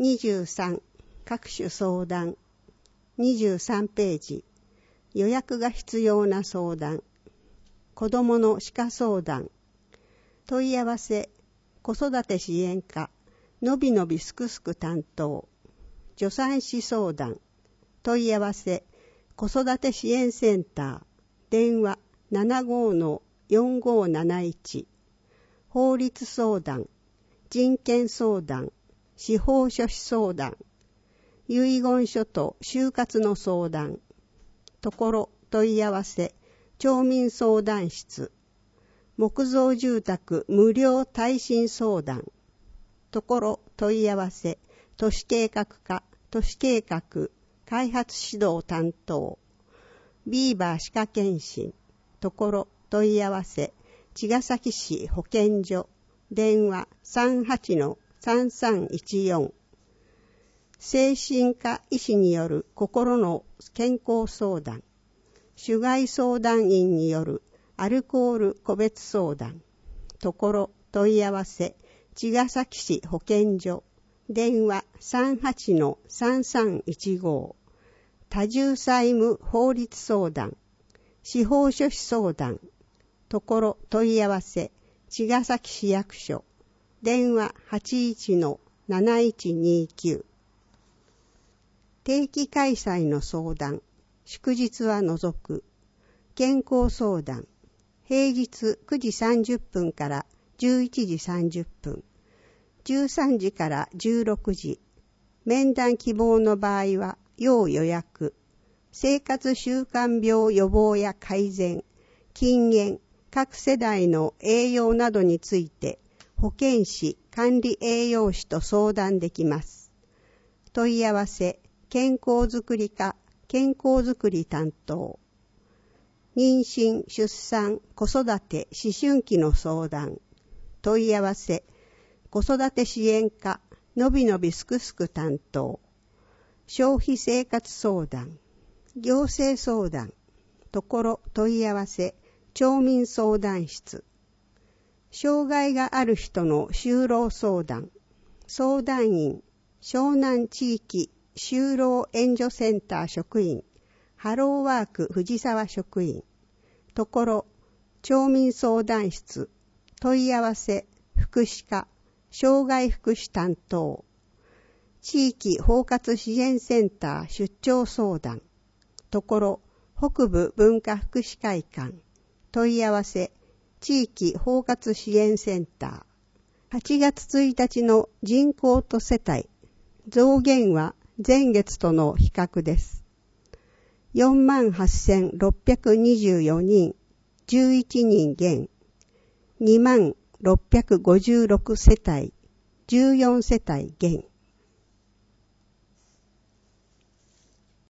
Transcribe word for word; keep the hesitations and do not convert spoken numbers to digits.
にじゅうさん各種相談。にじゅうさんページ予約が必要な相談。子どもの歯科相談。問い合わせ子育て支援課のびのびすくすく担当。助産師相談。問い合わせ子育て支援センター。電話 ななごのよんごなないち。法律相談。人権相談。司法書士相談。遺言書と就活の相談。ところ問い合わせ町民相談室。木造住宅無料耐震相談。ところ問い合わせ都市計画課都市計画開発指導担当。ビーバー歯科検診。ところ問い合わせ茅ヶ崎市保健所。電話 さんはちのさんさんいちよん。精神科医師による心の健康相談。主害相談員によるアルコール個別相談。ところ問い合わせ茅ヶ崎市保健所。電話 さんはちのさんさんいちご。多重債務法律相談。司法書士相談。ところ問い合わせ茅ヶ崎市役所。電話 はちいちのなないちにきゅう。定期開催の相談。祝日は除く。健康相談。平日くじさんじゅっぷんからじゅういちじさんじゅっぷん。じゅうさんじからじゅうろくじ。面談希望の場合は要予約。生活習慣病予防や改善、禁煙、各世代の栄養などについて保健師、管理栄養士と相談できます。問い合わせ健康づくり課健康づくり担当。妊娠、出産、子育て、思春期の相談。問い合わせ子育て支援課のびのびすくすく担当。消費生活相談。行政相談。ところ問い合わせ町民相談室。障害がある人の就労相談。相談員湘南地域就労援助センター職員。ハローワーク藤沢職員。ところ町民相談室。問い合わせ福祉課障害福祉担当。地域包括支援センター出張相談。ところ北部文化福祉会館。問い合わせ地域包括支援センター。はちがつついたちの人口と世帯。増減は前月との比較です。よんまんはっせんろっぴゃくにじゅうよにん、じゅういちにん減。にまんろっぴゃくごじゅうろくせたい、じゅうよんせたい減。